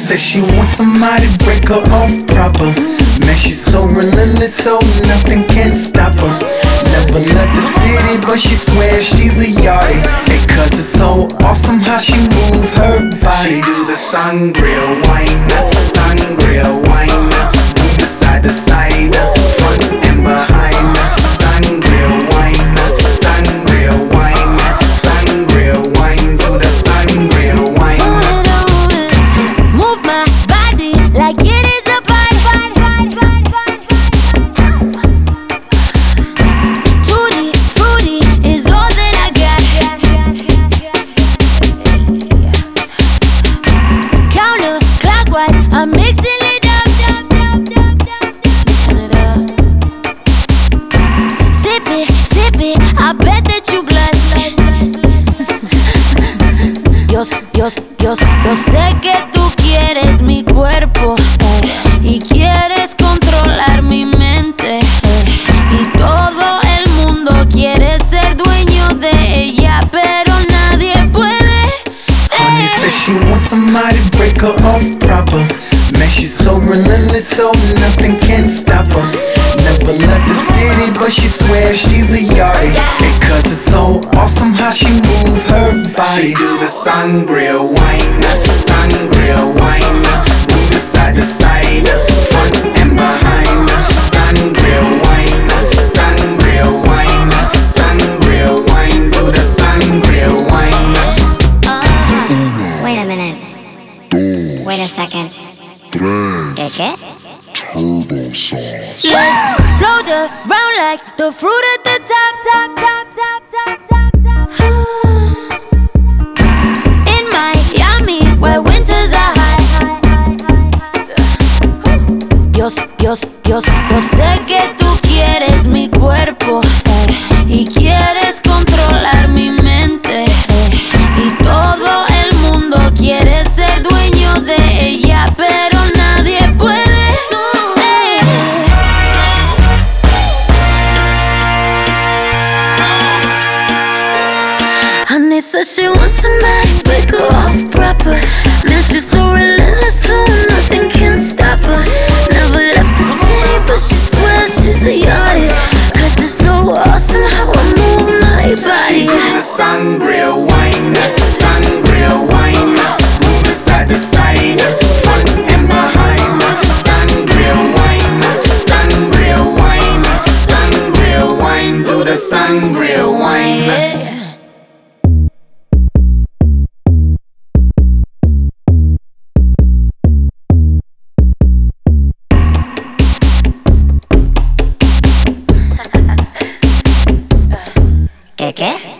says she wants somebody to break her off proper. Man, she's so relentless, so nothing can stop her. Never left the city, but she swears she's a yardie. And cause it's so awesome how she moves her body. She do the sangria wine, sangria wine. Move side to side, front and behind. Sangria wine, sangria wine, sangria wine. Do the sangria wine. Move my body like it is a body. Tutti frutti is all that I got. Counterclockwise, I'm mixing it up. Sip it, I bet that you blush. Yo sé que tú quieres mi cuerpo, y quieres controlar mi mente, y todo el mundo quiere ser dueño de ella, pero nadie puede. Honey says she wants somebody to break her off proper. Man, she's so relentless, so nothing can stop her. Never left the city, but she swears she's a yardie. And cause it's so awesome how she moves her body. She do the sangria wine, sangria wine. Move side to side, front and behind. Sangria wine, sangria wine, sangria wine. Do the sangria wine. Wait a minute. Wait a second. ¿Qué? Turbo sauce. Let's float around like the fruit at the top. In Miami, where winters are high. Yo sé que tú quieres mi cuerpo, y quieres controlar mi mente, y todo el mundo quiere ser dueño de ella, pero nadie puede. Honey says she wants somebody to break her off proper. Man, she's so relentless, so nothing can stop her. Never left the city, but she swears she's a yardie. Cause it's so awesome how I move my body. She do the sangria wine, sangria wine. Move side to side, front and behind. Sangria wine, sangria wine, sangria wine. Do the sangria wine. ¿Qué?